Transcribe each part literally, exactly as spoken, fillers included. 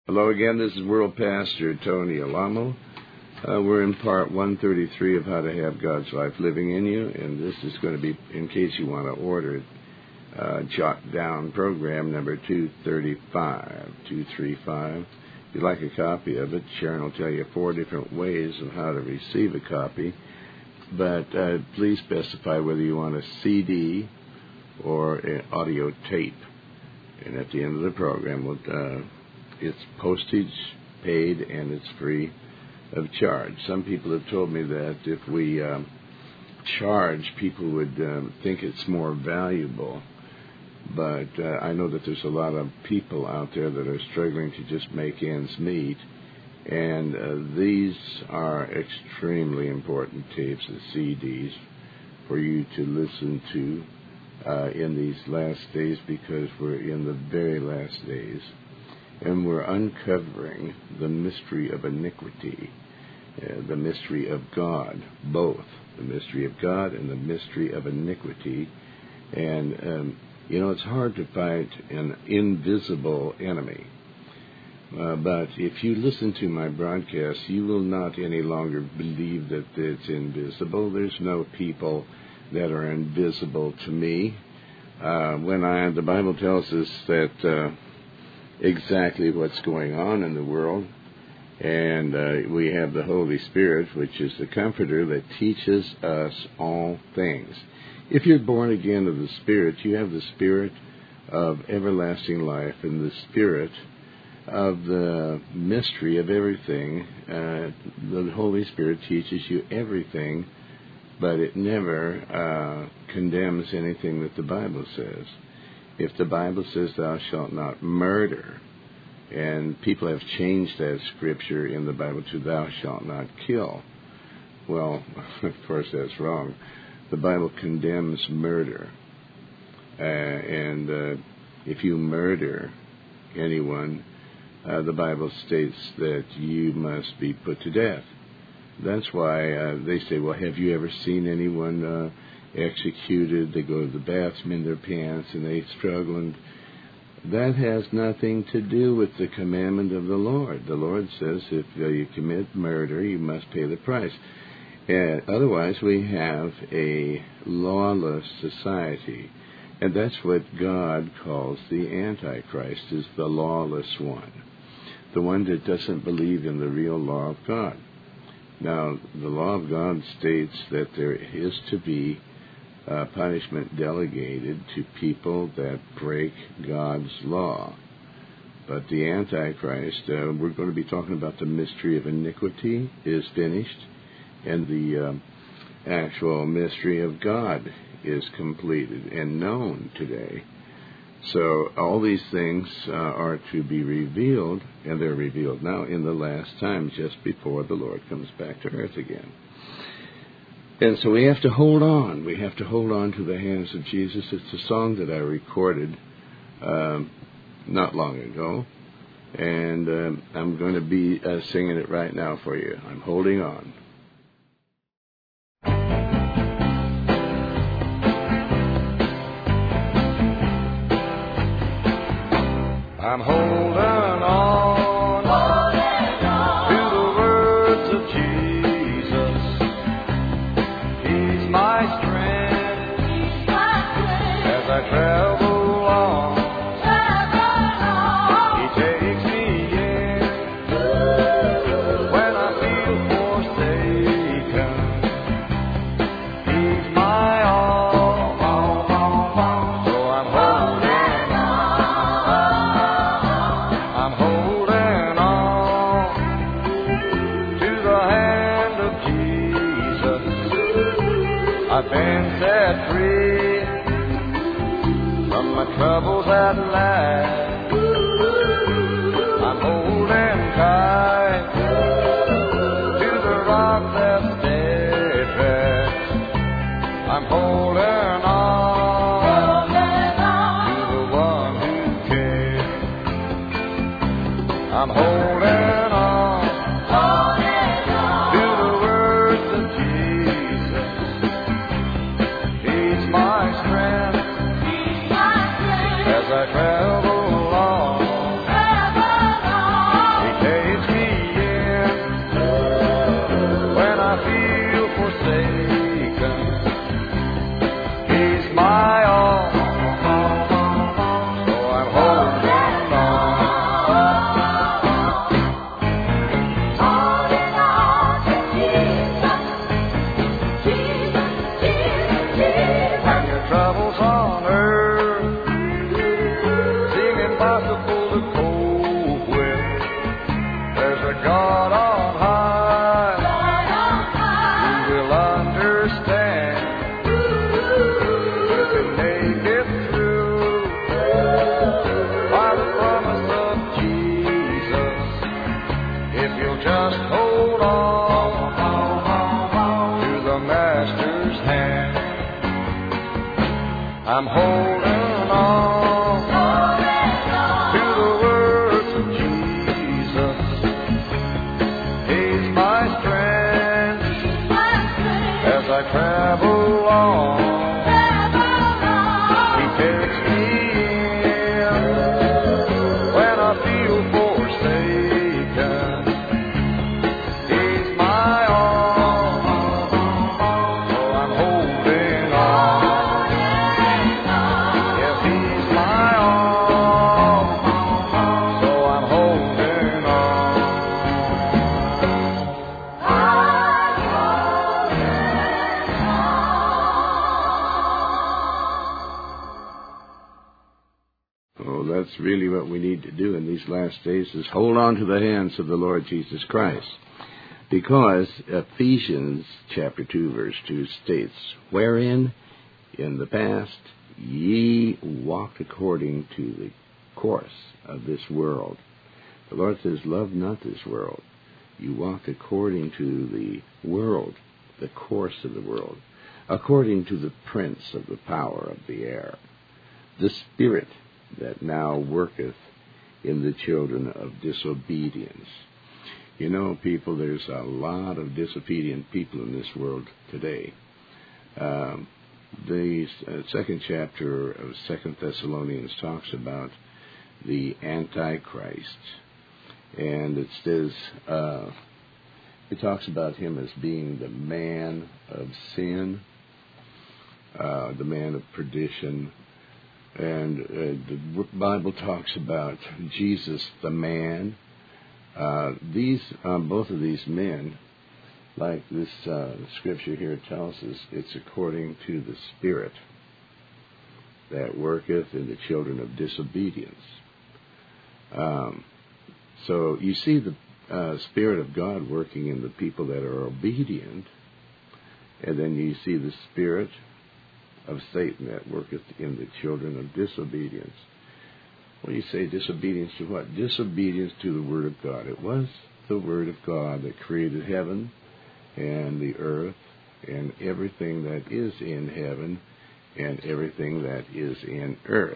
Hello again, this is World Pastor Tony Alamo. Uh, we're in part one thirty-three of How to Have God's Life Living in You, and this is going to be, in case you want to order it, uh, jot down program number two thirty-five, two thirty-five. If you'd like a copy of it, Sharon will tell you four different ways of how to receive a copy, but uh, please specify whether you want a C D or an audio tape. And at the end of the program, we'll... Uh, It's postage paid and it's free of charge. Some people have told me that if we um, charge, people would um, think it's more valuable. But uh, I know that there's a lot of people out there that are struggling to just make ends meet. And uh, these are extremely important tapes and C Ds for you to listen to uh, in these last days, because we're in the very last days. And we're uncovering the mystery of iniquity, uh, the mystery of God, both the mystery of God and the mystery of iniquity. And, um, you know, it's hard to fight an invisible enemy. Uh, but if you listen to my broadcast, you will not any longer believe that it's invisible. There's no people that are invisible to me. Uh, when I, the Bible tells us that... Uh, exactly what's going on in the world, and uh, we have the Holy Spirit, which is the Comforter that teaches us all things. If you're born again of the Spirit, you have the Spirit of everlasting life and the Spirit of the mystery of everything. Uh, the Holy Spirit teaches you everything, but it never uh, condemns anything that the Bible says. If the Bible says thou shalt not murder, and people have changed that scripture in the Bible to thou shalt not kill, well, of course that's wrong. The Bible condemns murder. Uh, and uh, if you murder anyone, uh, the Bible states that you must be put to death. That's why uh, they say, well, have you ever seen anyone... Uh, executed? They go to the bathroom in their pants and they struggle, and that has nothing to do with the commandment of the Lord. The Lord says if uh, you commit murder, you must pay the price. Uh, otherwise, we have a lawless society, and that's what God calls the Antichrist, is the lawless one, the one that doesn't believe in the real law of God. Now, the law of God states that there is to be Uh, punishment delegated to people that break God's law. But the Antichrist, uh, we're going to be talking about the mystery of iniquity is finished, and the uh, actual mystery of God is completed and known today. So all these things uh, are to be revealed, and they're revealed now in the last time, just before the Lord comes back to earth again. And so we have to hold on. We have to hold on to the hands of Jesus. It's a song that I recorded um, not long ago. And um, I'm going to be uh, singing it right now for you. I'm holding on. I'm holding on. Travel on, He takes me in when I feel forsaken. He's my all, all, all, all. So I'm holding on, I'm holding on to the hand of Jesus. I've been set free from my troubles at last. I'm holding tight to the rock that's steadfast. I'm holding on to the one who cares. I'm holding on to the words of Jesus. He's my strength as I travel along. I'm holding on to the words of Jesus. He's my strength as I travel on. He takes me in when I feel forsaken. He's my all, so I'm holding on. Yes, He's my all, so I'm holding on. Oh, that's really what we need to do in these last days, is hold on to the hands of the Lord Jesus Christ. Because Ephesians chapter two, verse two states, wherein in the past ye walked according to the course of this world. The Lord says, love not this world. You walked according to the world, the course of the world, according to the prince of the power of the air, the spirit that now worketh in the children of disobedience. You know, people, there's a lot of disobedient people in this world today. Um, the uh, second chapter of Second Thessalonians talks about the Antichrist. And it says, uh, it talks about him as being the man of sin, uh, the man of perdition. And uh, the Bible talks about Jesus, the man. Uh, these, um, both of these men, like this uh, scripture here tells us, it's according to the Spirit that worketh in the children of disobedience. Um, so you see the uh, Spirit of God working in the people that are obedient, and then you see the Spirit of Satan that worketh in the children of disobedience. Well, you say disobedience to what? Disobedience to the Word of God. It was the Word of God that created heaven and the earth and everything that is in heaven and everything that is in earth.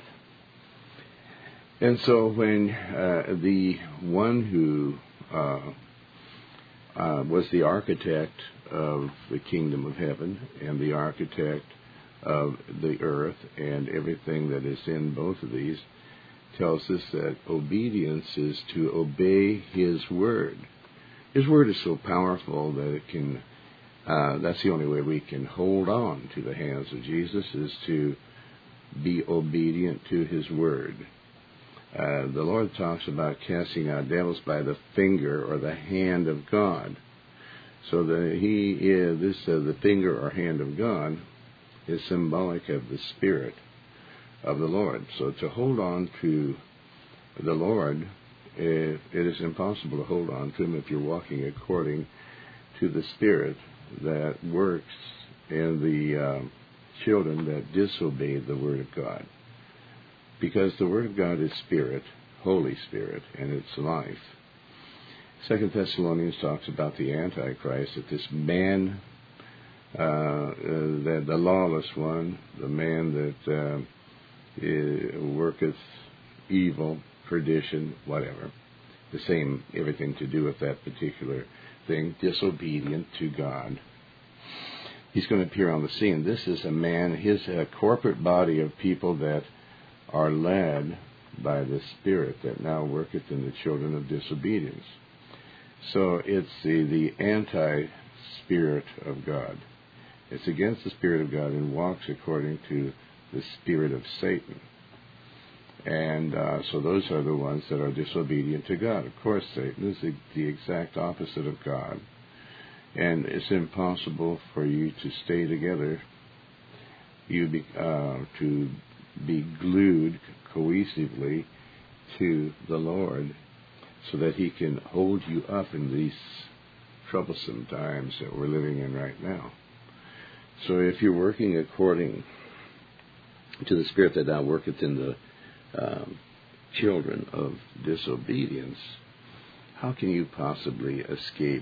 And so when uh, the one who uh, uh, was the architect of the kingdom of heaven and the architect of the earth and everything that is in both of these, tells us that obedience is to obey His Word. His Word is so powerful that it can, uh, that's the only way we can hold on to the hands of Jesus, is to be obedient to His Word. Uh, the Lord talks about casting out devils by the finger or the hand of God. So that He is, this, uh, the finger or hand of God is symbolic of the Spirit of the Lord. So to hold on to the Lord, it, it is impossible to hold on to Him if you're walking according to the Spirit that works in the uh, children that disobey the Word of God. Because the Word of God is Spirit, Holy Spirit, and it's life. Second Thessalonians talks about the Antichrist, that this man, uh, uh, the, the lawless one, the man that uh, worketh evil, perdition, whatever. The same, everything to do with that particular thing, disobedient to God. He's going to appear on the scene. This is a man, his uh, corporate body of people that are led by the Spirit that now worketh in the children of disobedience. So it's the, the anti-Spirit of God. It's against the Spirit of God and walks according to the spirit of Satan. And uh, so those are the ones that are disobedient to God. Of course, Satan is the, the exact opposite of God. And it's impossible for you to stay together, you be, uh, to be glued cohesively to the Lord so that He can hold you up in these troublesome times that we're living in right now. So if you're working according to the Spirit that now worketh in the um, children of disobedience, how can you possibly escape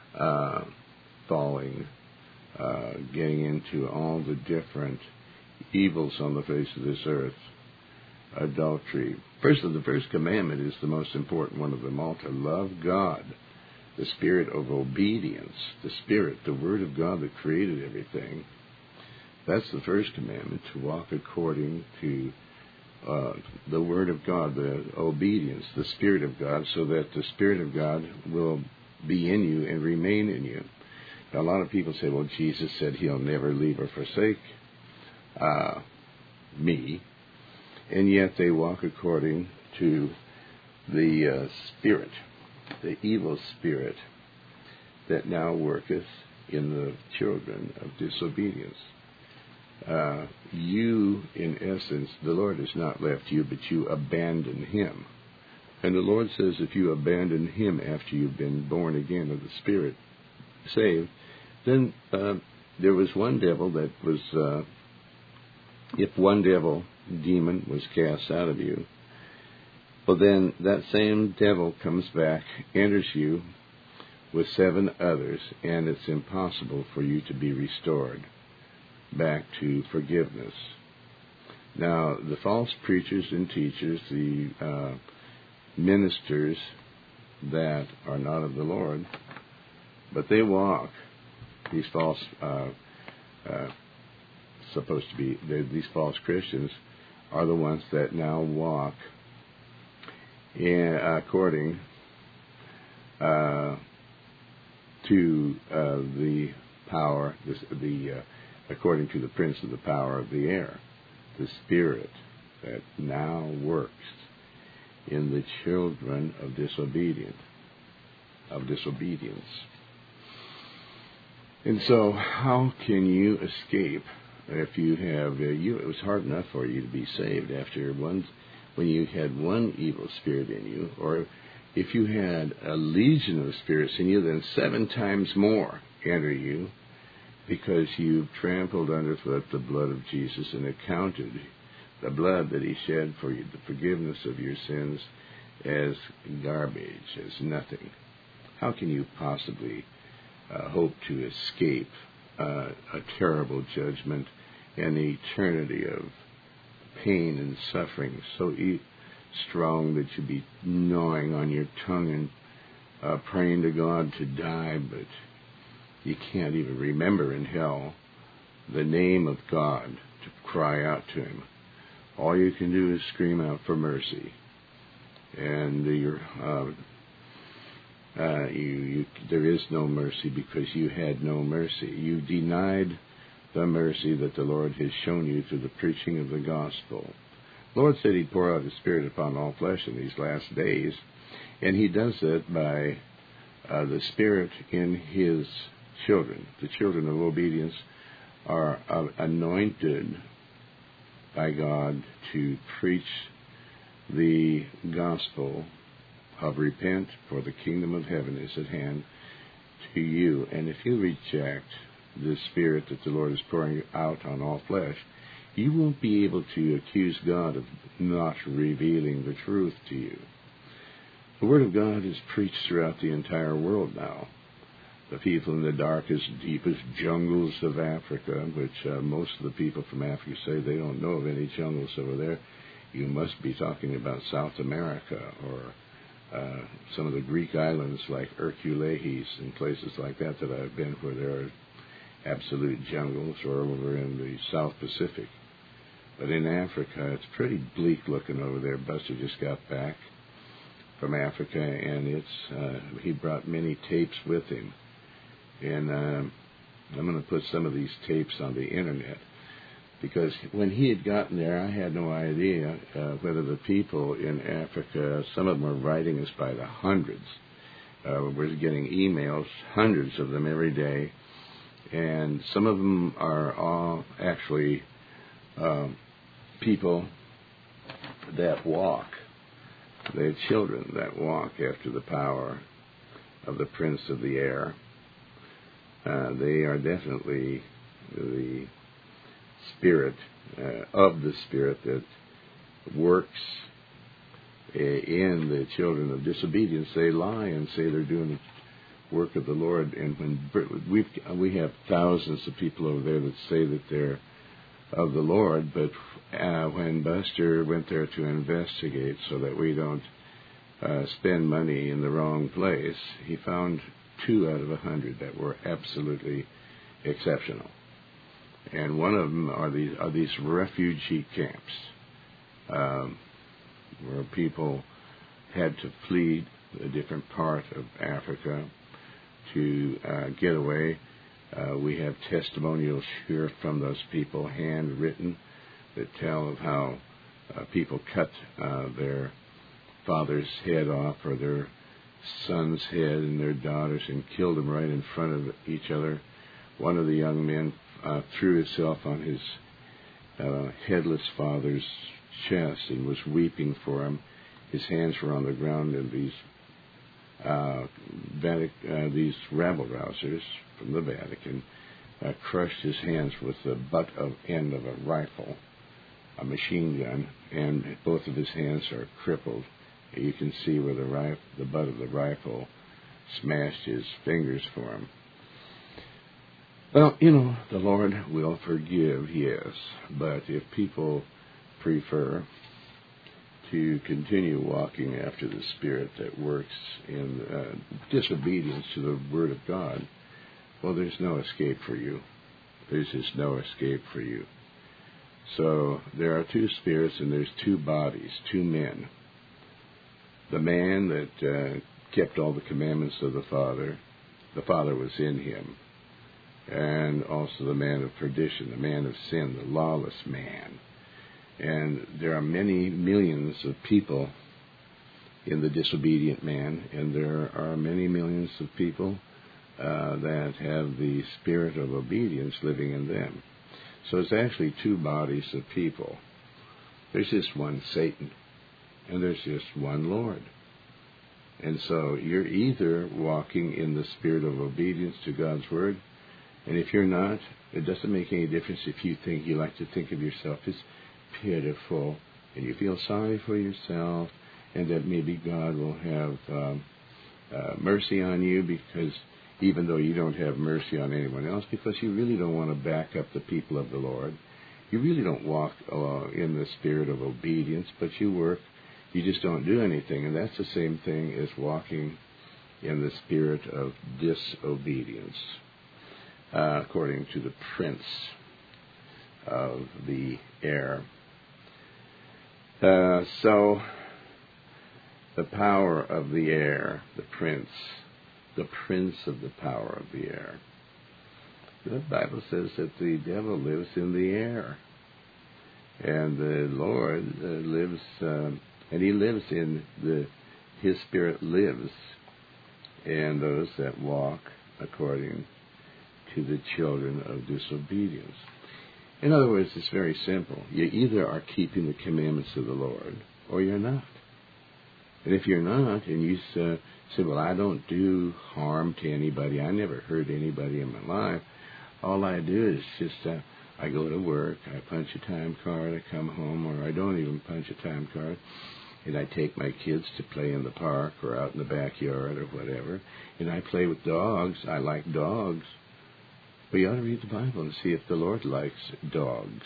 uh, falling, uh, getting into all the different evils on the face of this earth. Adultery. First of the first commandment is the most important one of them all, to love God, the spirit of obedience, the spirit, the word of God that created everything. That's the first commandment, to walk according to uh, the word of God, the obedience, the spirit of God, so that the spirit of God will be in you and remain in you. Now, a lot of people say, well, Jesus said he'll never leave or forsake uh, me. And yet they walk according to the uh, spirit, the evil spirit that now worketh in the children of disobedience. Uh, you, in essence, the Lord has not left you, but you abandon him. And the Lord says if you abandon him after you've been born again of the Spirit, saved, then uh, there was one devil that was, uh, if one devil, demon, was cast out of you, well then that same devil comes back, enters you with seven others, and it's impossible for you to be restored back to forgiveness. Now, the false preachers and teachers, the uh, ministers that are not of the Lord, but they walk, these false, uh, uh, supposed to be, these false Christians are the ones that now walk in, according uh, to uh, the power, this, the uh, according to the prince of the power of the air, the spirit that now works in the children of disobedience, of disobedience. And so, how can you escape if you have? Uh, you, it was hard enough for you to be saved after one, when you had one evil spirit in you, or if you had a legion of spirits in you, then seven times more enter you, because you trampled underfoot the blood of Jesus and accounted the blood that he shed for you, the forgiveness of your sins, as garbage, as nothing. How can you possibly uh, hope to escape uh, a terrible judgment and the eternity of pain and suffering so e- strong that you be gnawing on your tongue and uh, praying to God to die, but you can't even remember in hell the name of God to cry out to him. All you can do is scream out for mercy. And you're, uh, uh, you, you, there is no mercy because you had no mercy. You denied the mercy that the Lord has shown you through the preaching of the gospel. The Lord said he'd pour out his Spirit upon all flesh in these last days, and he does that by uh, the Spirit in his children. The children of obedience are uh, anointed by God to preach the gospel of repent, for the kingdom of heaven is at hand, to you. And if you reject the Spirit that the Lord is pouring out on all flesh, you won't be able to accuse God of not revealing the truth to you. The Word of God is preached throughout the entire world now. The people in the darkest, deepest jungles of Africa, which uh, most of the people from Africa say they don't know of any jungles over there. You must be talking about South America or uh, some of the Greek islands like Hercules and places like that that I've been, where there are absolute jungles, or over in the South Pacific. But in Africa, it's pretty bleak looking over there. Buster just got back from Africa, and it's uh, he brought many tapes with him. And uh, I'm going to put some of these tapes on the internet, because when he had gotten there, I had no idea uh, whether the people in Africa, some of them were writing us by the hundreds. Uh, we're getting emails, hundreds of them every day, and some of them are all actually uh, people that walk. They have children that walk after the power of the prince of the air. Uh, they are definitely the spirit uh, of the spirit that works in the children of disobedience. They lie and say they're doing the work of the Lord. And when we've, we have thousands of people over there that say that they're of the Lord, but uh, when Buster went there to investigate so that we don't uh, spend money in the wrong place, he found two out of a hundred that were absolutely exceptional. And one of them are these, are these refugee camps, um, where people had to flee a different part of Africa to uh, get away. Uh, we have testimonials here from those people, handwritten, that tell of how uh, people cut uh, their father's head off or their son's head and their daughters and killed them right in front of each other. One of the young men uh, threw himself on his uh, headless father's chest and was weeping for him. His hands were on the ground, and these uh, Vatic- uh, these rabble-rousers from the Vatican uh, crushed his hands with the butt of end of a rifle, a machine gun, and both of his hands are crippled. You can see where the, rif- the butt of the rifle smashed his fingers for him. Well, you know, the Lord will forgive, yes, but if people prefer to continue walking after the Spirit that works in uh, disobedience to the Word of God, well, there's no escape for you. There's just no escape for you. So there are two spirits and there's two bodies, two men. The man that uh, kept all the commandments of the Father, the Father was in him. And also the man of perdition, the man of sin, the lawless man. And there are many millions of people in the disobedient man, and there are many millions of people uh, that have the spirit of obedience living in them. So it's actually two bodies of people. There's just one Satan, and there's just one Lord. And so you're either walking in the spirit of obedience to God's Word, and if you're not, it doesn't make any difference if you think, you like to think of yourself as pitiful, and you feel sorry for yourself, and that maybe God will have um, uh, mercy on you, because even though you don't have mercy on anyone else, because you really don't want to back up the people of the Lord. You really don't walk uh, in the spirit of obedience, but you work, you just don't do anything, and that's the same thing as walking in the spirit of disobedience, uh, according to the prince of the air. Uh, so, the power of the air, the prince, the prince of the power of the air. The Bible says that the devil lives in the air, and the Lord uh, lives, uh, and he lives in the, his spirit lives in those that walk according to the children of disobedience. In other words, it's very simple. You either are keeping the commandments of the Lord, or you're not. And if you're not, and you uh, say, well, I don't do harm to anybody, I never hurt anybody in my life, all I do is just, uh, I go to work, I punch a time card, I come home, or I don't even punch a time card, and I take my kids to play in the park or out in the backyard or whatever, and I play with dogs. I like dogs. But you ought to read the Bible and see if the Lord likes dogs.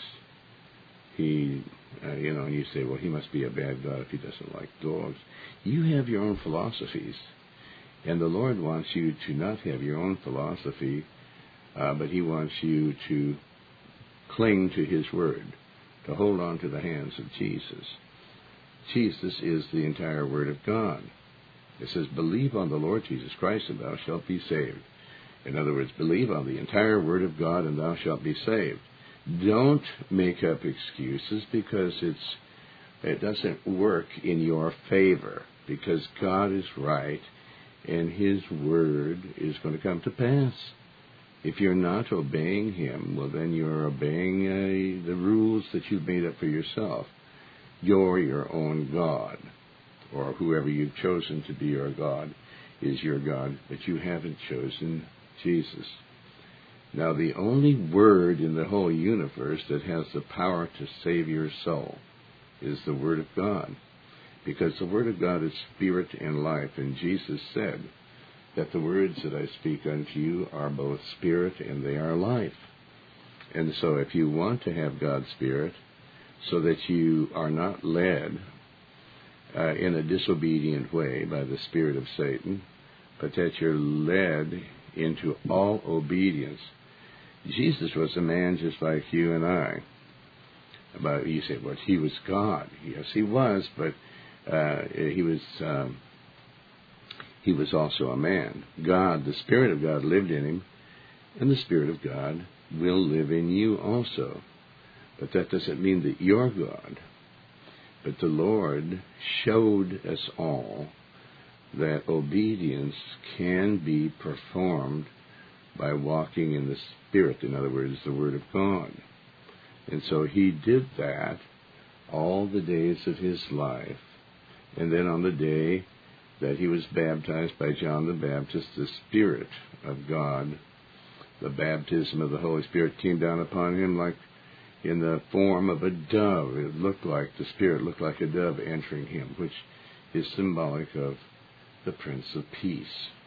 He, uh, you know, and you say, well, he must be a bad God if he doesn't like dogs. You have your own philosophies, and the Lord wants you to not have your own philosophy, uh, but he wants you to cling to his word, to hold on to the hands of Jesus. Jesus is the entire word of God. It says, believe on the Lord Jesus Christ and thou shalt be saved. In other words, believe on the entire word of God and thou shalt be saved. Don't make up excuses, because it's it doesn't work in your favor, because God is right and his word is going to come to pass. If you're not obeying him, well, then you're obeying uh, the rules that you've made up for yourself. You're your own God, or whoever you've chosen to be your God is your God, but you haven't chosen Jesus. Now, the only word in the whole universe that has the power to save your soul is the Word of God, because the Word of God is spirit and life, and Jesus said that the words that I speak unto you are both spirit and they are life. And so if you want to have God's Spirit so that you are not led uh, in a disobedient way by the spirit of Satan, but that you're led into all obedience. Jesus was a man just like you and I. But you say, well, he was God. Yes, he was, but uh, he was um, he was also a man. God, the Spirit of God lived in him, and the Spirit of God will live in you also. But that doesn't mean that you're God. But the Lord showed us all that obedience can be performed by walking in the Spirit, in other words, the Word of God. And so he did that all the days of his life. And then on the day that he was baptized by John the Baptist, the Spirit of God, the baptism of the Holy Spirit came down upon him like in the form of a dove. It looked like, the Spirit looked like a dove entering him, which is symbolic of the Prince of Peace.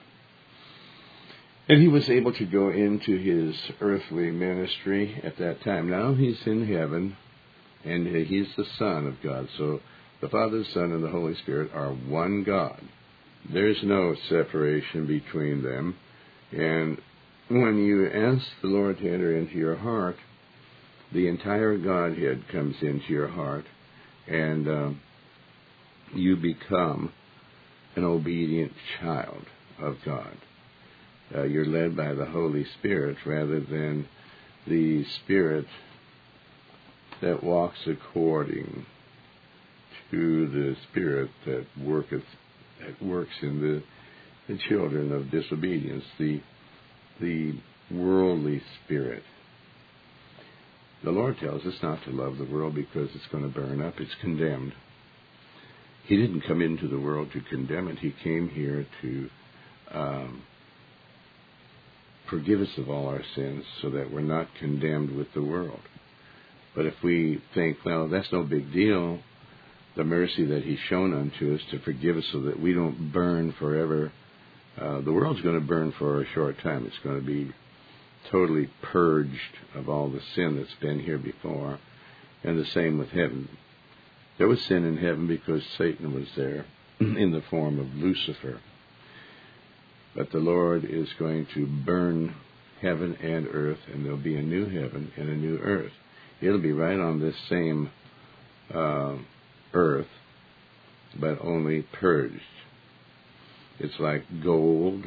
And he was able to go into his earthly ministry at that time. Now he's in heaven, and he's the Son of God. So the Father, the Son, and the Holy Spirit are one God. There's no separation between them. And when you ask the Lord to enter into your heart, the entire Godhead comes into your heart, and um, you become an obedient child of God. Uh, you're led by the Holy Spirit rather than the Spirit that walks according to the Spirit that worketh, that works in the, the children of disobedience, the the worldly spirit. The Lord tells us not to love the world because it's going to burn up. It's condemned. He didn't come into the world to condemn it. He came here to um, forgive us of all our sins so that we're not condemned with the world. But if we think, well, that's no big deal, the mercy that he's shown unto us to forgive us so that we don't burn forever, uh, the world's going to burn for a short time. It's going to be totally purged of all the sin that's been here before, and the same with heaven. There was sin in heaven because Satan was there in the form of Lucifer. But the Lord is going to burn heaven and earth, and there'll be a new heaven and a new earth. It'll be right on this same uh, earth, but only purged. It's like gold.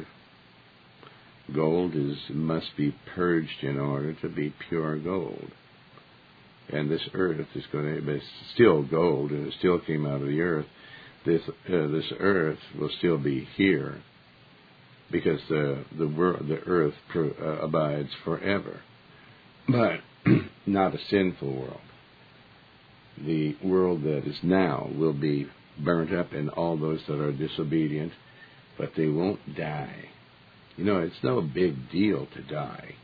Gold is must be purged in order to be pure gold. And this earth is going to be still gold, and it still came out of the earth. This uh, this earth will still be here, because the the world, the earth pro, uh, abides forever, but not a sinful world. The world that is now will be burnt up, and all those that are disobedient, but they won't die. You know, it's no big deal to die,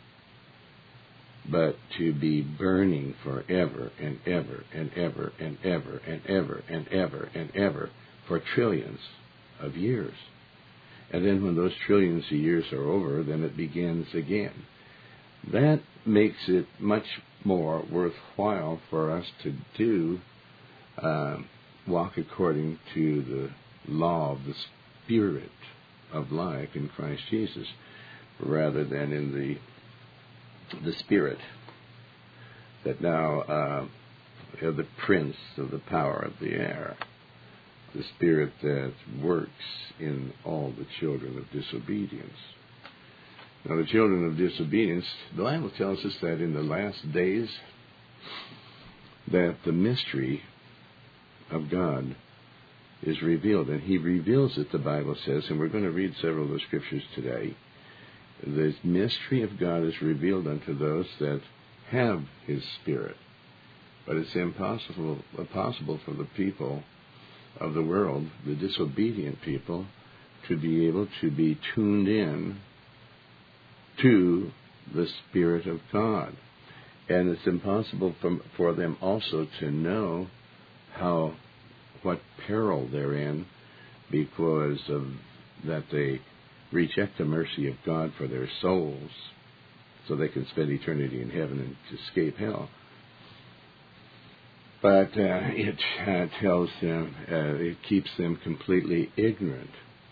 but to be burning forever and ever and ever and ever and ever and ever and ever for trillions of years. And then when those trillions of years are over, then it begins again. That makes it much more worthwhile for us to do, uh, walk according to the law of the Spirit of life in Christ Jesus, rather than in the the spirit that now uh, are the prince of the power of the air, the spirit that works in all the children of disobedience. Now, the children of disobedience, the Bible tells us that in the last days that the mystery of God is revealed, and he reveals it, the Bible says, and we're going to read several of those scriptures today. The mystery of God is revealed unto those that have his Spirit. But it's impossible, impossible for the people of the world, the disobedient people, to be able to be tuned in to the Spirit of God. And it's impossible for, for them also to know how what peril they're in because of that they reject the mercy of God for their souls. so they can spend eternity in heaven and escape hell. But uh, it uh, tells them, uh, it keeps them completely ignorant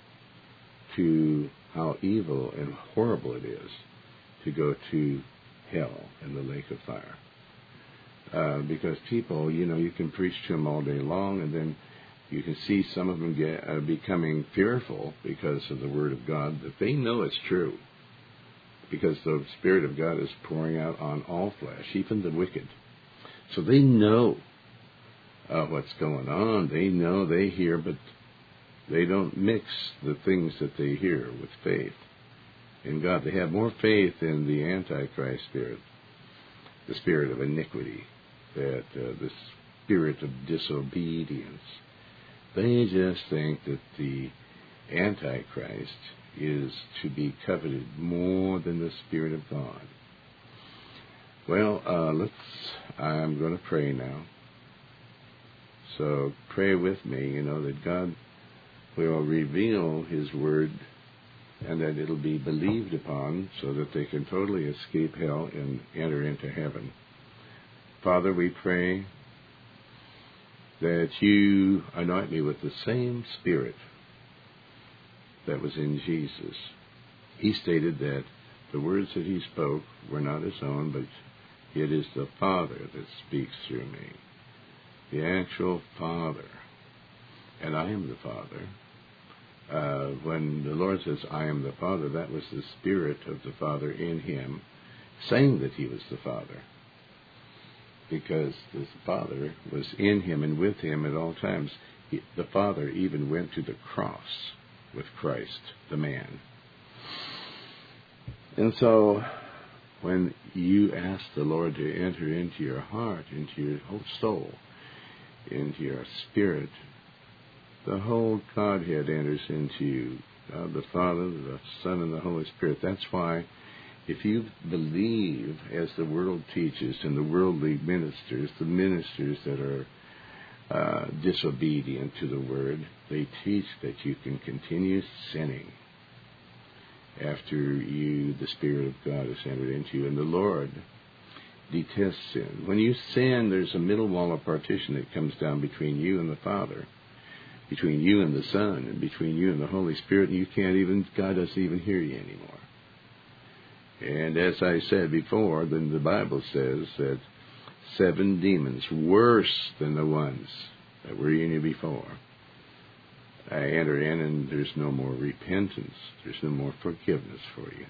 to how evil and horrible it is to go to hell and the lake of fire. Uh, because people, you know, you can preach to them all day long, and then you can see some of them get uh, becoming fearful because of the Word of God that they know it's true. Because the Spirit of God is pouring out on all flesh, even the wicked. So they know uh, what's going on. They know, they hear, but they don't mix the things that they hear with faith in God. They have more faith in the Antichrist spirit, the spirit of iniquity, that uh, the spirit of disobedience. They just think that the Antichrist is to be coveted more than the Spirit of God. Well, uh, let's, I'm going to pray now. So pray with me, you know, that God will reveal His Word and that it'll be believed upon so that they can totally escape hell and enter into heaven. Father, we pray that you anoint me with the same Spirit that was in Jesus. He stated that the words that he spoke were not his own, but it is the Father that speaks through me. The actual Father. And I am the Father. Uh, when the Lord says, I am the Father, that was the Spirit of the Father in him, saying that he was the Father. Because the Father was in him and with him at all times. He, the Father even went to the cross with Christ, the man. And so, when you ask the Lord to enter into your heart, into your whole soul, into your spirit, the whole Godhead enters into you. God the Father, the Son, and the Holy Spirit. That's why if you believe, as the world teaches, and the worldly ministers, the ministers that are uh, disobedient to the Word, they teach that you can continue sinning after you, the Spirit of God has entered into you. And the Lord detests sin. When you sin, there's a middle wall of partition that comes down between you and the Father, between you and the Son, and between you and the Holy Spirit, and you can't even, God doesn't even hear you anymore. And as I said before, then the Bible says that seven demons, worse than the ones that were in you before, I enter in, and there's no more repentance. There's no more forgiveness for you.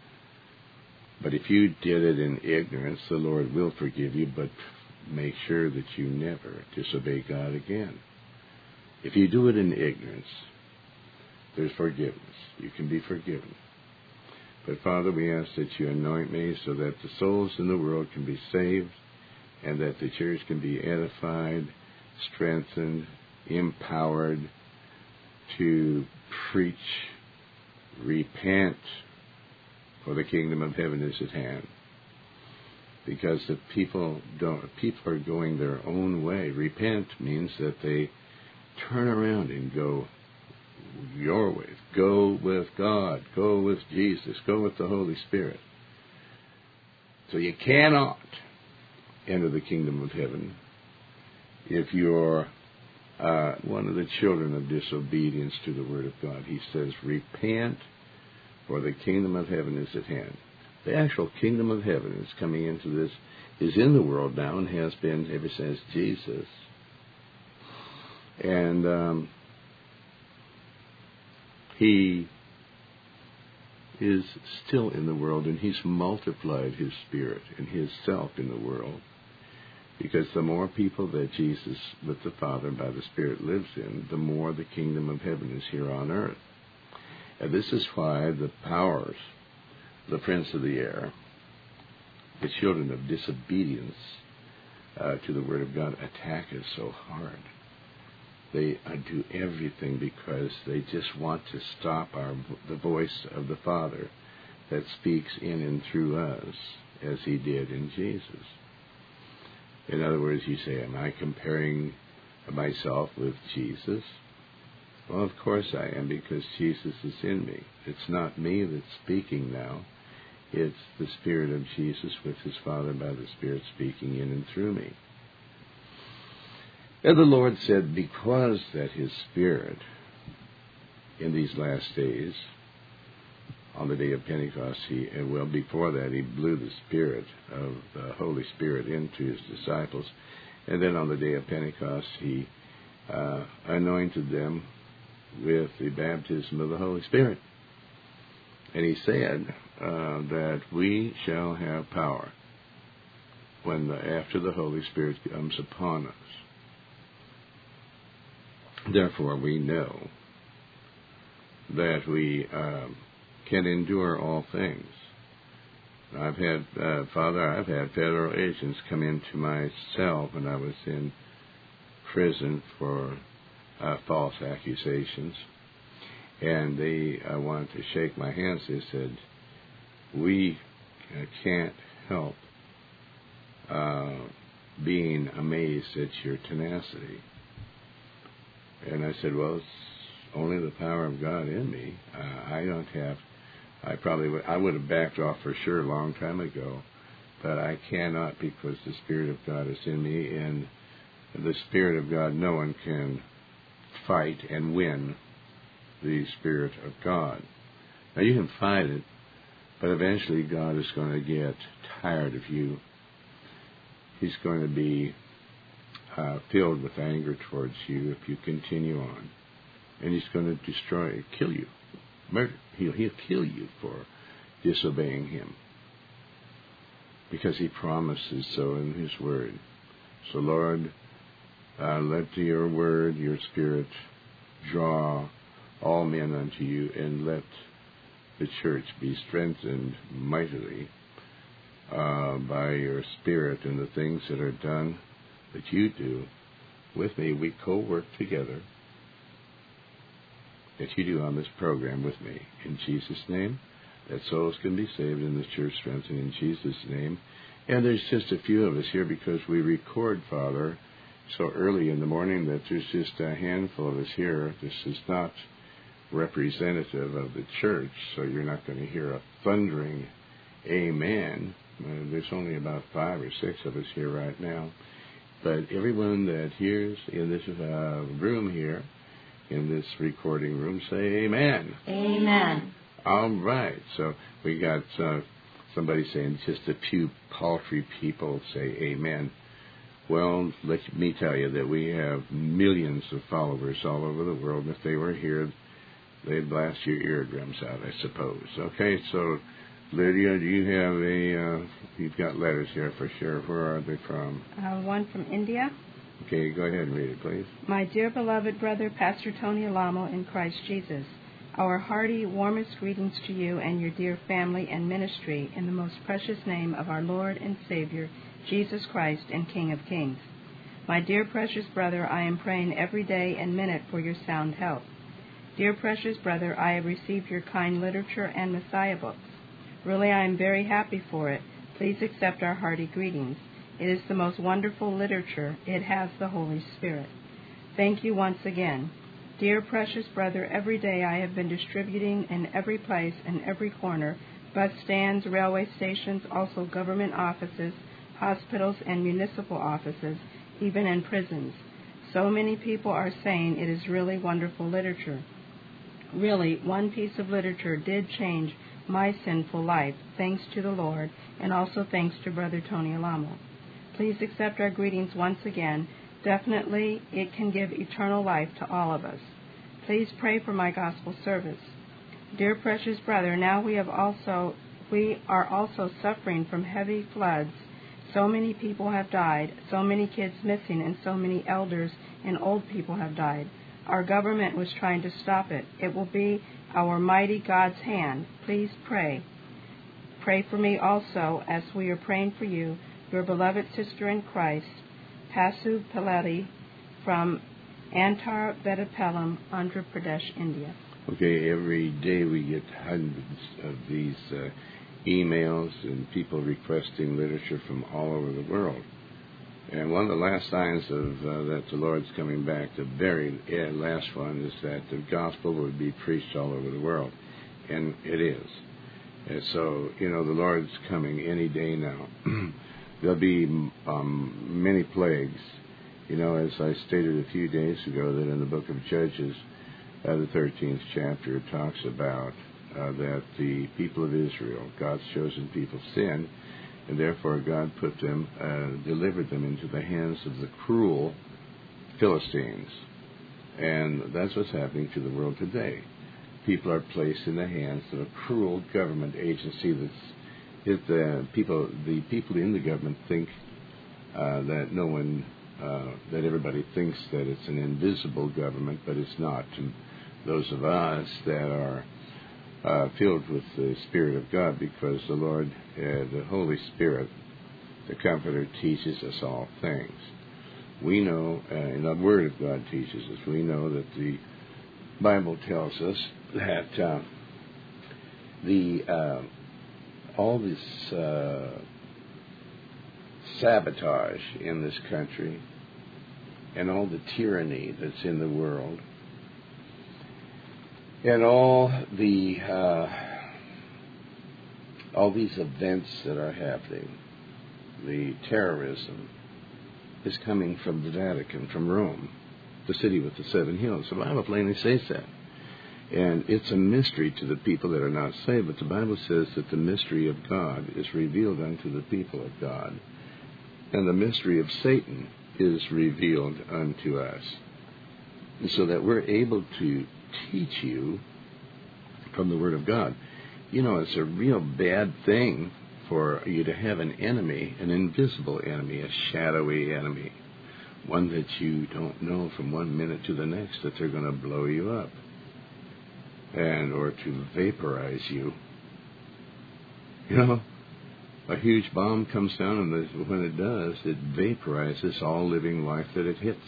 But if you did it in ignorance, the Lord will forgive you, but make sure that you never disobey God again. If you do it in ignorance, there's forgiveness. You can be forgiven. But Father, we ask that you anoint me so that the souls in the world can be saved and that the church can be edified, strengthened, empowered to preach, repent, for the kingdom of heaven is at hand. Because the people don't, people are going their own way. Repent means that they turn around and go your way. Go with God. Go with Jesus. Go with the Holy Spirit. So you cannot enter the kingdom of heaven if you're uh, one of the children of disobedience to the Word of God. He says, repent, for the kingdom of heaven is at hand. The actual kingdom of heaven is coming into this, is in the world now and has been ever since Jesus. And um, He is still in the world, and He's multiplied His Spirit and His self in the world. Because the more people that Jesus, with the Father, by the Spirit lives in, the more the kingdom of heaven is here on earth. And this is why the powers, the prince of the air, the children of disobedience uh, to the Word of God, attack us so hard. They uh, do everything because they just want to stop our the voice of the Father that speaks in and through us, as He did in Jesus. In other words, you say, am I comparing myself with Jesus? Well, of course I am, because Jesus is in me. It's not me that's speaking now. It's the Spirit of Jesus with his Father by the Spirit speaking in and through me. And the Lord said, because that his Spirit in these last days, on the day of Pentecost, he, and well before that, he blew the Spirit of the Holy Spirit into his disciples. And then on the day of Pentecost, he uh, anointed them with the baptism of the Holy Spirit. And he said uh, that we shall have power when the, after the Holy Spirit comes upon us. Therefore, we know that we uh, can endure all things. I've had, uh, Father, I've had federal agents come into my cell when I was in prison for uh, false accusations, and they uh, wanted to shake my hands. They said, we uh, can't help uh, being amazed at your tenacity. And I said, well, it's only the power of God in me. Uh, I don't have, I probably would, I would have backed off for sure a long time ago, but I cannot because the Spirit of God is in me, and the Spirit of God, no one can fight and win the Spirit of God. Now you can fight it, but eventually God is going to get tired of you. He's going to be uh, filled with anger towards you if you continue on. And he's going to destroy, kill you, murder. He'll, he'll kill you for disobeying him, because he promises so in his word. So Lord, uh, let your word, your Spirit, draw all men unto you, and let the church be strengthened mightily uh, by your Spirit and the things that are done that you do with me. We co-work together, that you do on this program with me. In Jesus' name, that souls can be saved and the church strengthened in Jesus' name. And there's just a few of us here because we record, Father, so early in the morning that there's just a handful of us here. This is not representative of the church, so you're not going to hear a thundering amen. Uh, there's only about five or six of us here right now. But everyone that hears in this uh, room here, in this recording room, say amen. Amen. All right. So we got uh, somebody saying just a few paltry people say amen. Well, let me tell you that we have millions of followers all over the world. If they were here, they'd blast your eardrums out, I suppose. Okay, so Lydia, do you have a, uh, you've got letters here for sure. Where are they from? Uh, one from India. Okay, go ahead and read it, please. My dear beloved brother, Pastor Tony Alamo in Christ Jesus, our hearty, warmest greetings to you and your dear family and ministry in the most precious name of our Lord and Savior, Jesus Christ and King of Kings. My dear precious brother, I am praying every day and minute for your sound health. Dear precious brother, I have received your kind literature and Messiah books. Really, I am very happy for it. Please accept our hearty greetings. It is the most wonderful literature. It has the Holy Spirit. Thank you once again. Dear precious brother, every day I have been distributing in every place and every corner, bus stands, railway stations, also government offices, hospitals, and municipal offices, even in prisons. So many people are saying it is really wonderful literature. Really, one piece of literature did change my sinful life, thanks to the Lord, and also thanks to Brother Tony Alamo. Please accept our greetings once again. Definitely, it can give eternal life to all of us. Please pray for my gospel service. Dear precious brother, now we have also we are also suffering from heavy floods. So many people have died, so many kids missing, and so many elders and old people have died. Our government was trying to stop it. It will be our mighty God's hand. Please pray. Pray for me also, as we are praying for you, your beloved sister in Christ, Pasu Pilleti, from Antar Vedapelam, Andhra Pradesh, India. Okay, every day we get hundreds of these uh, emails and people requesting literature from all over the world. And one of the last signs of uh, that the Lord's coming back, the very last one, is that the gospel would be preached all over the world. And it is. And so, you know, the Lord's coming any day now. There'll be um, many plagues. You know, as I stated a few days ago, that in the book of Judges, uh, the thirteenth chapter, it talks about uh, that the people of Israel, God's chosen people, sinned, and therefore God put them, uh, delivered them into the hands of the cruel Philistines. And that's what's happening to the world today. People are placed in the hands of a cruel government agency that's it, the people the people in the government think uh, that no one uh, that everybody thinks that it's an invisible government, but it's not. And those of us that are uh, filled with the Spirit of God, because the Lord, uh, the Holy Spirit, the Comforter, teaches us all things. We know, uh, and the Word of God teaches us, we know that the Bible tells us that uh, the uh, all this uh, sabotage in this country and all the tyranny that's in the world and all the uh, all these events that are happening, the terrorism, is coming from the Vatican, from Rome, the city with the seven hills. The Bible plainly says that. And it's a mystery to the people that are not saved, but the Bible says that the mystery of God is revealed unto the people of God, and the mystery of Satan is revealed unto us. And so that we're able to teach you from the Word of God. You know, it's a real bad thing for you to have an enemy, an invisible enemy, a shadowy enemy, one that you don't know from one minute to the next that they're going to blow you up, and or to vaporize you. You know, a huge bomb comes down, and when it does, it vaporizes all living life that it hits.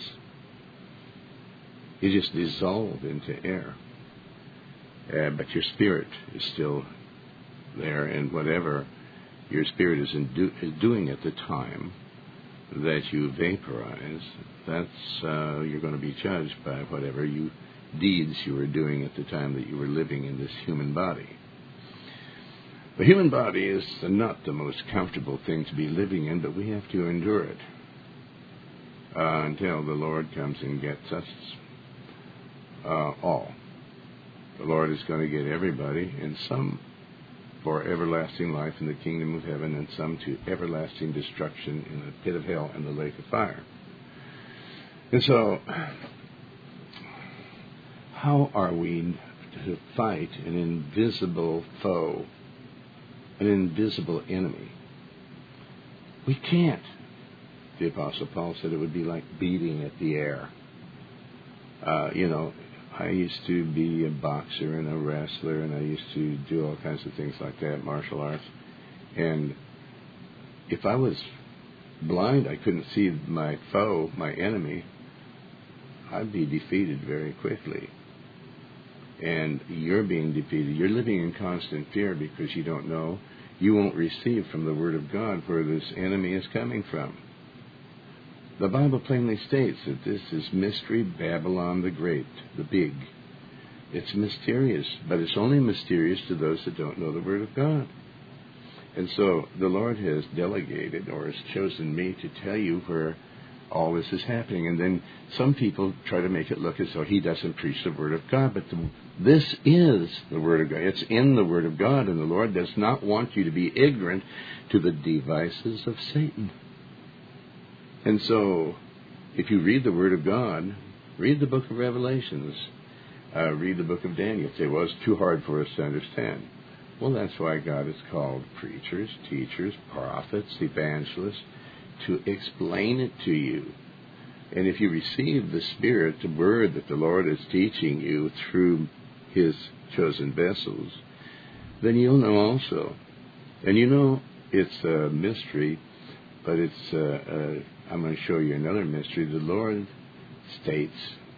You just dissolve into air. Uh, but your spirit is still there, and whatever your spirit is, in do, is doing at the time that you vaporize, that's uh, you're going to be judged by whatever you deeds you were doing at the time that you were living in this human body. The human body is not the most comfortable thing to be living in, but we have to endure it uh, until the Lord comes and gets us uh, all. The Lord is going to get everybody, and some for everlasting life in the kingdom of heaven, and some to everlasting destruction in the pit of hell and the lake of fire. And so, how are we to fight an invisible foe, an invisible enemy? We can't. The Apostle Paul said it would be like beating at the air. Uh, you know, I used to be a boxer and a wrestler, and I used to do all kinds of things like that, martial arts. And if I was blind, I couldn't see my foe, my enemy, I'd be defeated very quickly. And you're being defeated. You're living in constant fear because you don't know. You won't receive from the Word of God where this enemy is coming from. The Bible plainly states that this is Mystery Babylon the Great, the big. It's mysterious, but it's only mysterious to those that don't know the Word of God. And so the Lord has delegated or has chosen me to tell you where all this is happening. And then some people try to make it look as though he doesn't preach the Word of God, but the, this is the Word of God. It's in the Word of God, and the Lord does not want you to be ignorant to the devices of Satan. And so, if you read the Word of God, read the book of Revelations, uh, read the book of Daniel. Say, well, it's too hard for us to understand. Well, that's why God has called preachers, teachers, prophets, evangelists, to explain it to you. And if you receive the Spirit, the Word that the Lord is teaching you through His chosen vessels, then you'll know also. And you know it's a mystery, but it's uh, uh, I'm going to show you another mystery. The Lord states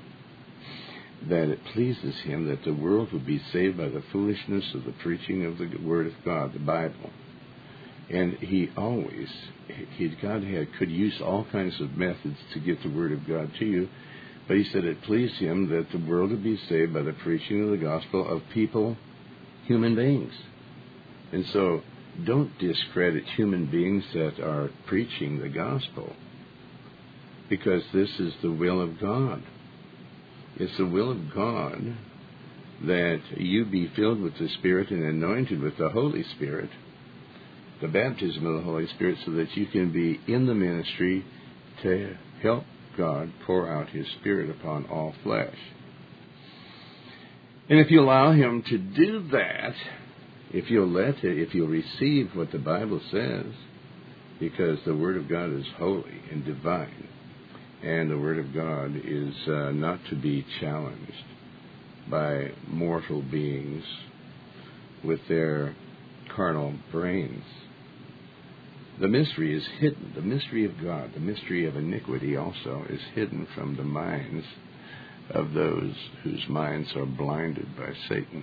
that it pleases Him that the world would be saved by the foolishness of the preaching of the Word of God, the Bible. And He always, he, God had, could use all kinds of methods to get the Word of God to you, but He said it pleased Him that the world would be saved by the preaching of the gospel of people, human beings. And so don't discredit human beings that are preaching the gospel, because this is the will of God. It's the will of God that you be filled with the Spirit and anointed with the Holy Spirit, the baptism of the Holy Spirit, so that you can be in the ministry to help God pour out His Spirit upon all flesh. And if you allow Him to do that, if you'll let it, if you'll receive what the Bible says, because the Word of God is holy and divine, and the Word of God is uh, not to be challenged by mortal beings with their carnal brains. The mystery is hidden. The mystery of God, the mystery of iniquity also, is hidden from the minds of those whose minds are blinded by Satan.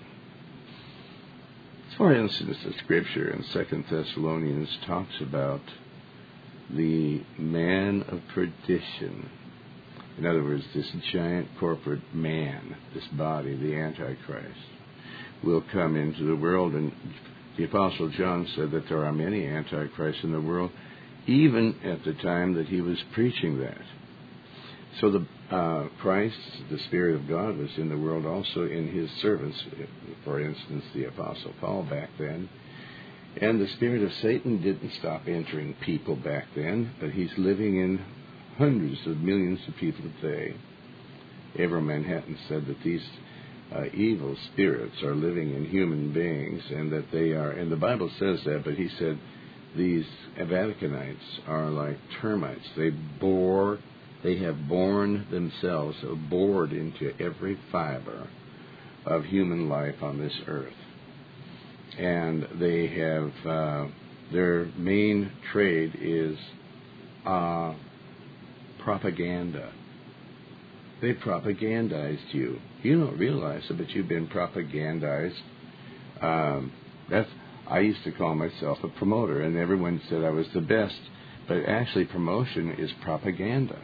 For instance, the Scripture in Second Thessalonians talks about the man of perdition. In other words, this giant corporate man, this body, the Antichrist, will come into the world. And the Apostle John said that there are many Antichrists in the world, even at the time that he was preaching that. So the uh, Christ, the Spirit of God, was in the world also in His servants, for instance, the Apostle Paul back then. And the spirit of Satan didn't stop entering people back then, but he's living in hundreds of millions of people today. Avram Manhattan said that these uh, evil spirits are living in human beings, and that they are, and the Bible says that, but he said these Vaticanites are like termites. They bore, they have borne themselves, bored into every fiber of human life on this earth. And they have, uh, their main trade is uh, propaganda. They propagandized you. You don't realize it, but you've been propagandized. Um, that's, I used to call myself a promoter, and everyone said I was the best. But actually, promotion is propaganda.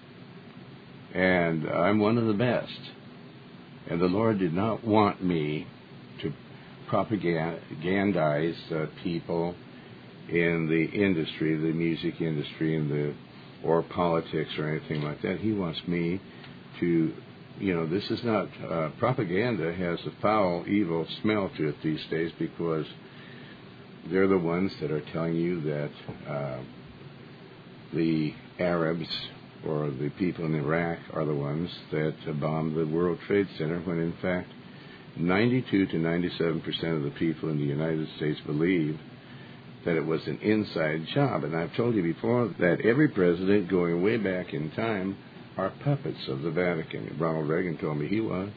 And I'm one of the best. And the Lord did not want me to propagandize uh, people in the industry, the music industry, and the or politics or anything like that. He wants me to, you know, this is not, uh, propaganda has a foul, evil smell to it these days, because they're the ones that are telling you that uh, the Arabs or the people in Iraq are the ones that uh, bombed the World Trade Center, when in fact ninety-two to ninety-seven percent of the people in the United States believe that it was an inside job. And I've told you before that every president going way back in time are puppets of the Vatican. Ronald Reagan told me he was.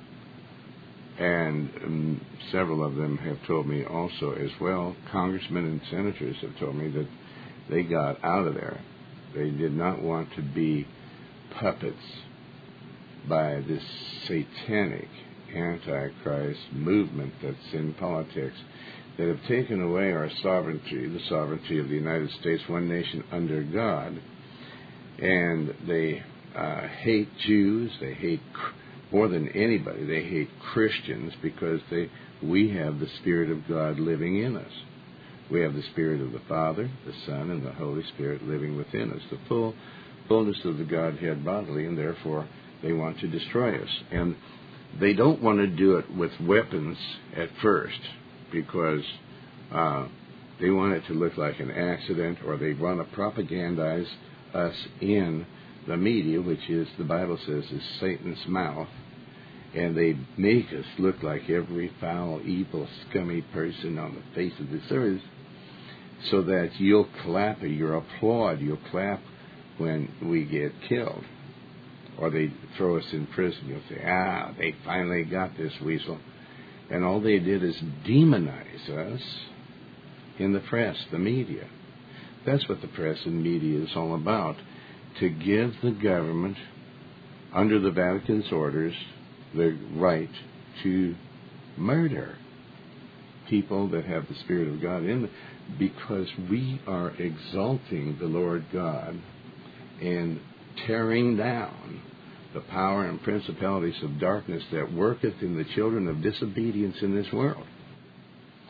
And um, several of them have told me also as well. Congressmen and senators have told me that they got out of there. They did not want to be puppets by this satanic Antichrist movement that's in politics, that have taken away our sovereignty, the sovereignty of the United States, one nation under God. And they uh, hate Jews. They hate, more than anybody, they hate Christians, because they we have the Spirit of God living in us. We have the Spirit of the Father, the Son, and the Holy Spirit living within us, the full fullness of the Godhead bodily, and therefore they want to destroy us. And they don't want to do it with weapons at first, because uh, they want it to look like an accident, or they want to propagandize us in the media, which is, the Bible says, is Satan's mouth, and they make us look like every foul, evil, scummy person on the face of this earth, so that you'll clap, or you'll applaud, you'll clap when we get killed, or they throw us in prison. You'll say, ah, they finally got this weasel. And all they did is demonize us in the press, the media. That's what the press and media is all about, to give the government, under the Vatican's orders, the right to murder people that have the Spirit of God in them, because we are exalting the Lord God and tearing down the power and principalities of darkness that worketh in the children of disobedience in this world.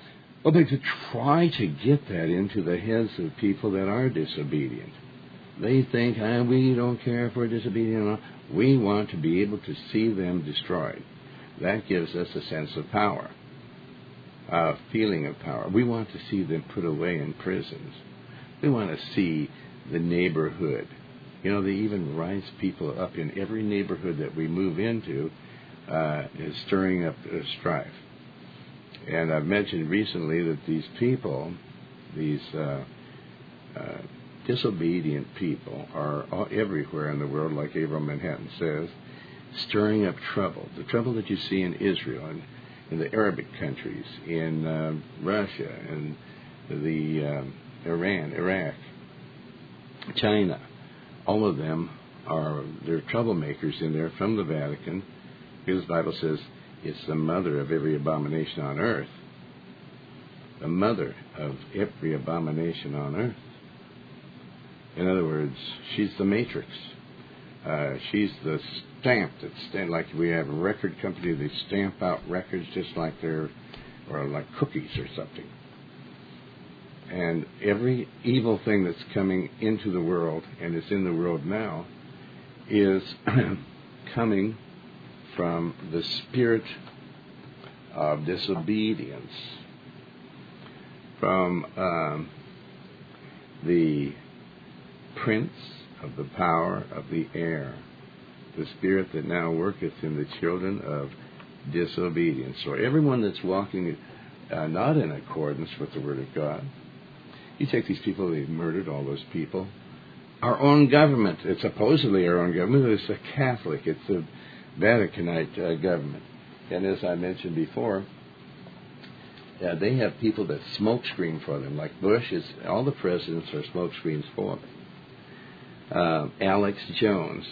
Well, but to try to get that into the heads of people that are disobedient. They think, ah, we don't care if we're disobedient or not. We want to be able to see them destroyed. That gives us a sense of power, a feeling of power. We want to see them put away in prisons. We want to see the neighborhood. You know, they even rise people up in every neighborhood that we move into, uh, is stirring up uh, strife. And I've mentioned recently that these people, these uh, uh, disobedient people, are all, everywhere in the world, like Abel Manhattan says, stirring up trouble. The trouble that you see in Israel and in the Arabic countries, in uh, Russia, and the um, Iran, Iraq, China. All of them are, they're troublemakers in there from the Vatican, because the Bible says it's the mother of every abomination on earth. The mother of every abomination on earth. In other words, she's the matrix. Uh, she's the stamp that stand like we have a record company. They stamp out records just like they're, or like cookies or something. And every evil thing that's coming into the world, and it's in the world now, is coming from the spirit of disobedience, from um, the prince of the power of the air, the spirit that now worketh in the children of disobedience. So everyone that's walking uh, not in accordance with the Word of God, you take these people, they've murdered all those people. Our own government, it's supposedly our own government, it's a Catholic, it's a Vaticanite uh, government. And as I mentioned before, uh, they have people that smoke screen for them, like Bush. Is all the presidents are smoke screens for them. Uh, Alex Jones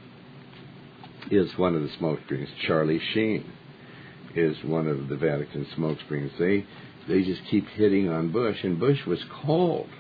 is one of the smoke screens. Charlie Sheen is one of the Vatican smoke screens. They they just keep hitting on Bush, and Bush was called,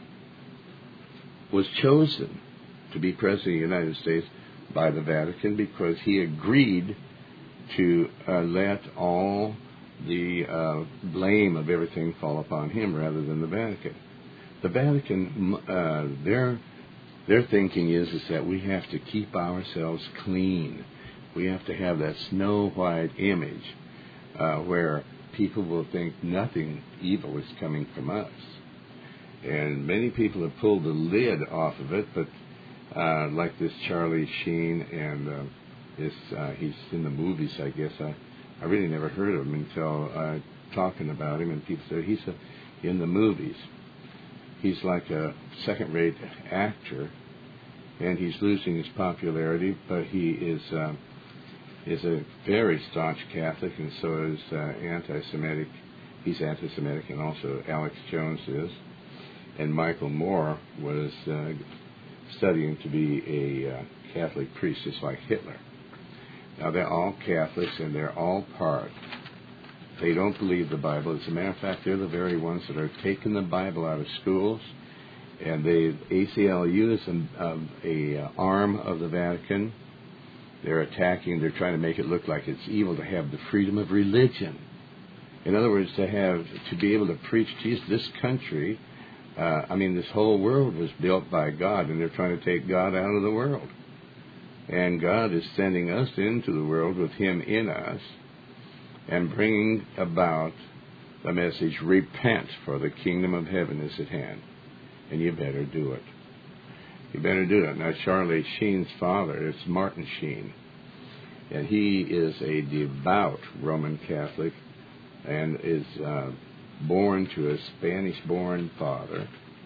was chosen to be president of the United States by the Vatican because he agreed to uh, let all the uh, blame of everything fall upon him rather than the Vatican. The Vatican, uh, their their thinking is is that we have to keep ourselves clean. We have to have that snow white image uh, where people will think nothing evil is coming from us. And many people have pulled the lid off of it, but uh, like this Charlie Sheen, and uh, this uh, he's in the movies, I guess. I, I really never heard of him until uh, talking about him, and people said he's a, in the movies. He's like a second-rate actor, and he's losing his popularity, but he is uh, is a very staunch Catholic, and so is uh, anti-Semitic. He's anti-Semitic, and also Alex Jones is. And Michael Moore was uh, studying to be a uh, Catholic priest, just like Hitler. Now, they're all Catholics, and they're all part. They don't believe the Bible. As a matter of fact, they're the very ones that are taking the Bible out of schools, and they A C L U is an um, a uh, arm of the Vatican. They're attacking. They're trying to make it look like it's evil to have the freedom of religion. In other words, to have to be able to preach Jesus. This country, uh, I mean, this whole world was built by God, and they're trying to take God out of the world. And God is sending us into the world with Him in us, and bringing about the message, repent, for the kingdom of heaven is at hand. And you better do it. You better do it. Now, Charlie Sheen's father is Martin Sheen, and he is a devout Roman Catholic and is uh, born to a Spanish-born father,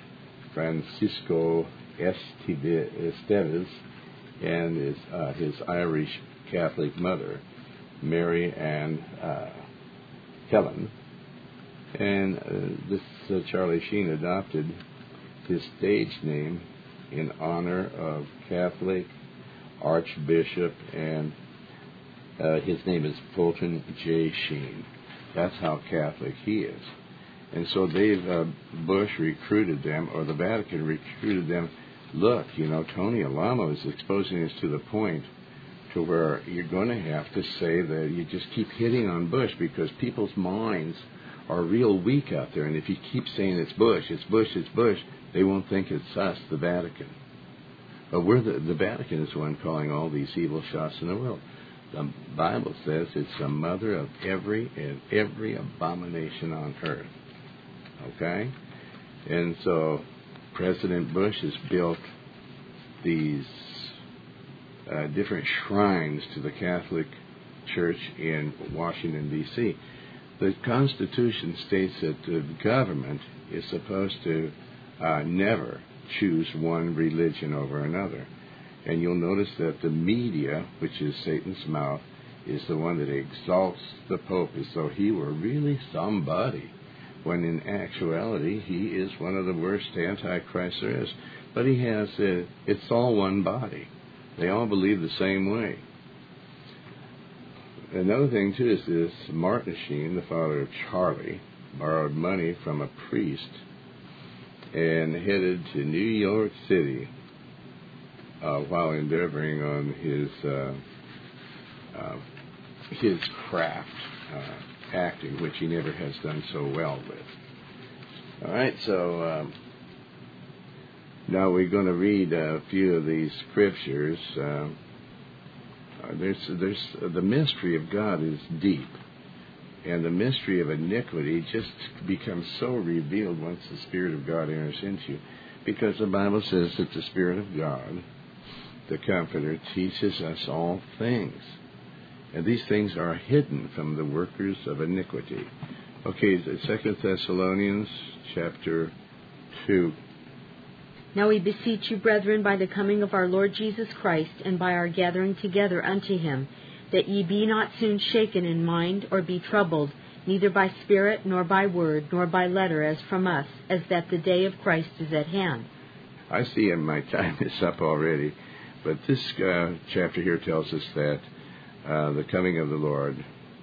Francisco Esteves, and is, uh, his Irish Catholic mother, Mary Ann uh, Helen. And uh, this uh, Charlie Sheen adopted his stage name in honor of Catholic Archbishop, and uh, his name is Fulton J. Sheen. That's how Catholic he is. And so they've, uh, Bush recruited them, or the Vatican recruited them. Look, you know, Tony Alamo is exposing us to the point to where you're going to have to say that you just keep hitting on Bush, because people's minds are real weak out there. And if you keep saying it's Bush, it's Bush, it's Bush, they won't think it's us, the Vatican. But we're the, the Vatican is the one calling all these evil shots in the world. The Bible says it's the mother of every and every abomination on earth. Okay? And so President Bush has built these uh, different shrines to the Catholic Church in Washington, D C The Constitution states that the government is supposed to uh, never choose one religion over another. And you'll notice that the media, which is Satan's mouth, is the one that exalts the Pope as though he were really somebody, when in actuality he is one of the worst antichrists there is. But he has, a, it's all one body. They all believe the same way. Another thing, too, is this Martin Sheen, the father of Charlie, borrowed money from a priest and headed to New York City uh, while endeavoring on his uh, uh, his craft, uh, acting, which he never has done so well with. All right, so um, now we're going to read a few of these scriptures. Uh, there's, there's the mystery of God is deep, and the mystery of iniquity just becomes so revealed once the Spirit of God enters into you, because the Bible says that the Spirit of God, the Comforter, teaches us all things. And these things are hidden from the workers of iniquity. Okay, Second Thessalonians chapter two. Now we beseech you, brethren, by the coming of our Lord Jesus Christ, and by our gathering together unto him, that ye be not soon shaken in mind, or be troubled, neither by spirit, nor by word, nor by letter, as from us, as that the day of Christ is at hand. I see and my time is up already, but this uh, chapter here tells us that Uh, the coming of the Lord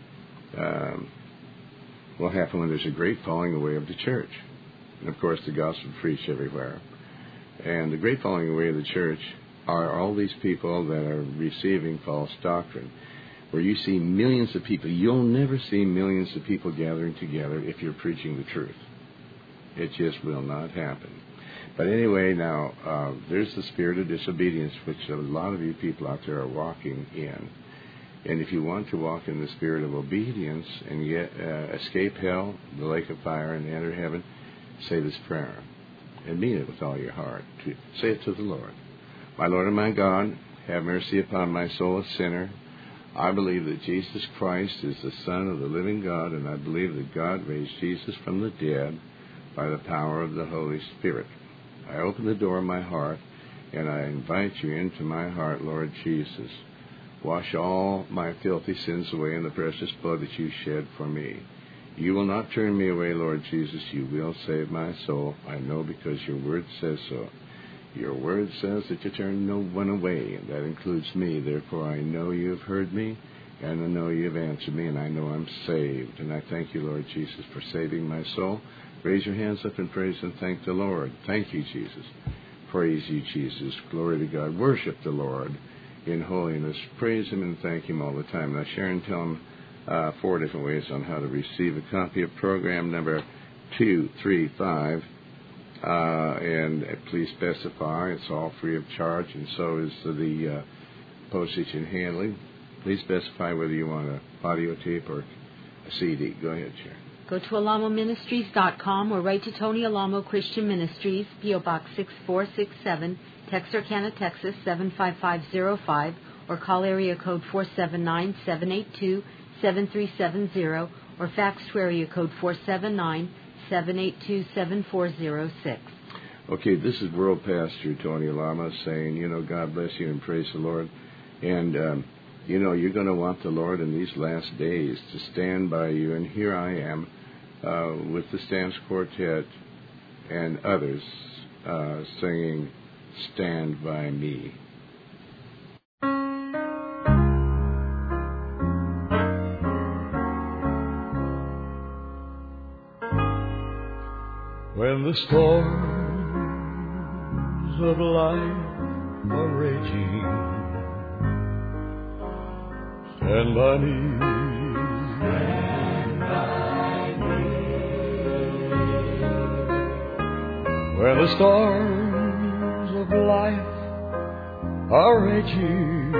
um, will happen when there's a great falling away of the church. And, of course, the gospel preached everywhere. And the great falling away of the church are all these people that are receiving false doctrine, where you see millions of people. You'll never see millions of people gathering together if you're preaching the truth. It just will not happen. But anyway, now, uh, there's the spirit of disobedience, which a lot of you people out there are walking in. And if you want to walk in the spirit of obedience and yet uh, escape hell, the lake of fire, and enter heaven, say this prayer. And mean it with all your heart. Say it to the Lord. My Lord and my God, have mercy upon my soul, a sinner. I believe that Jesus Christ is the Son of the living God, and I believe that God raised Jesus from the dead by the power of the Holy Spirit. I open the door of my heart, and I invite you into my heart, Lord Jesus. Wash all my filthy sins away in the precious blood that you shed for me. You will not turn me away, Lord Jesus. You will save my soul. I know, because your word says so. Your word says that you turn no one away, and that includes me. Therefore, I know you have heard me, and I know you have answered me, and I know I'm saved. And I thank you, Lord Jesus, for saving my soul. Raise your hands up in praise and thank the Lord. Thank you, Jesus. Praise you, Jesus. Glory to God. Worship the Lord in holiness. Praise him and thank him all the time. Now, Sharon, tell them uh, four different ways on how to receive a copy of program number two three five. Uh, and please specify it's all free of charge, and so is the uh, postage and handling. Please specify whether you want an audio tape or a C D. Go ahead, Sharon. Go to alamo ministries dot com or write to Tony Alamo Christian Ministries, P O Box six four six seven, Texarkana, Texas seven five five zero five, or call area code four seven nine, seven eight two, seven three seven zero, or fax to area code four seven nine, seven eight two, seven four zero six. Okay, this is World Pastor Tony Alamo saying, you know, God bless you and praise the Lord. And, um, you know, you're going to want the Lord in these last days to stand by you. And here I am uh, with the Stans Quartet and others uh, singing Stand By Me. When the storms of life are raging, stand by me. Stand by me. when the storms of life are raging.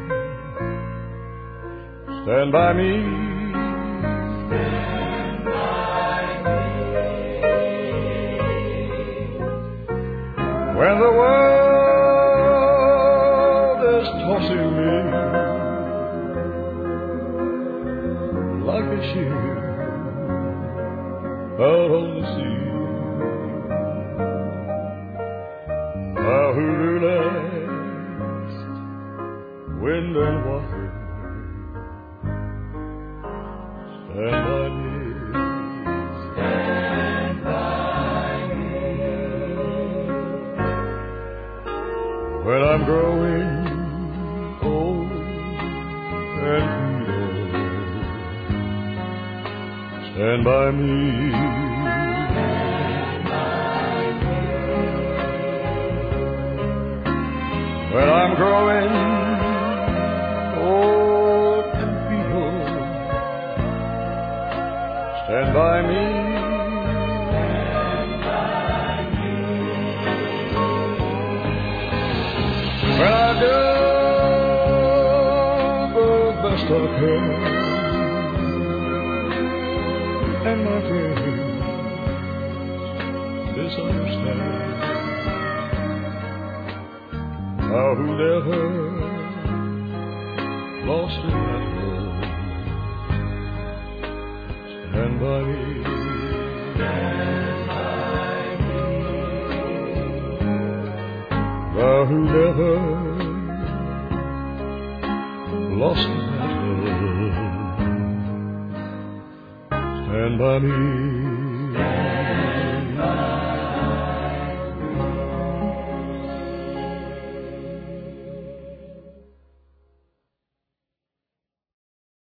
Stand by me. Stand by me. When the world is tossing me like a ship out on the sea, how who relaxed wind and water. Stand by me. Stand by me. When I'm growing old and feeble, stand by me. Stand by me. When I'm growing old and feeble, stand by me. Stand by me. When I've done the best I can, and my friends misunderstand, how who never lost in that world, stand by me. Stand by me. Thou who never lost in that world, stand by me.